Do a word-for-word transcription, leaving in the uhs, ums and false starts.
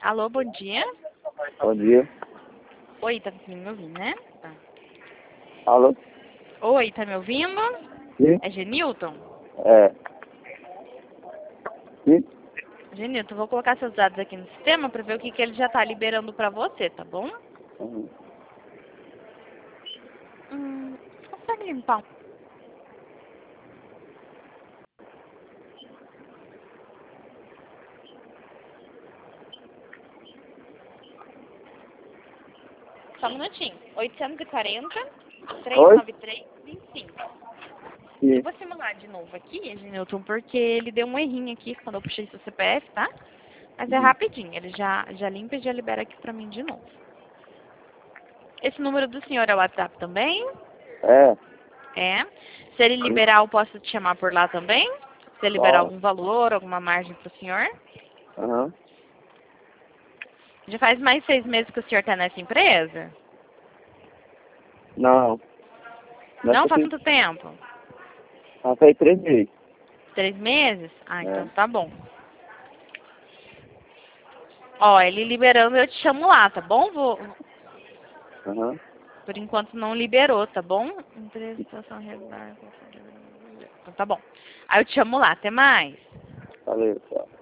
Alô, bom dia. Bom dia. Oi, tá me ouvindo, né? Tá. Alô? Oi, tá me ouvindo? Sim? É Genilton? É. Sim? Genilton, vou colocar seus dados aqui no sistema pra ver o que, que ele já tá liberando pra você, tá bom? Uhum. Hum, consegue limpar? Só um minutinho. oitocentos e quarenta, trezentos e noventa e três, vinte e cinco. Eu Sim. vou simular de novo aqui, Genilton, porque ele deu um errinho aqui quando eu puxei seu C P F, tá? Mas é Uhum. rapidinho, ele já, já limpa e já libera aqui pra mim de novo. Esse número do senhor é o WhatsApp também? É. É. Se ele liberar, eu posso te chamar por lá também? Se ele liberar Só. algum valor, alguma margem pro senhor? Aham. Já faz mais seis meses que o senhor tá nessa empresa? Não. Não, Nessa faz tem. quanto tempo? Ah, faz três meses. Três meses? Ah, então É. tá bom. Ó, ele liberando, eu te chamo lá, tá bom? Vou... Aham. Por enquanto não liberou, tá bom? Empresa, situação regular. Então tá bom. Aí eu te chamo lá, até mais. Valeu, tchau.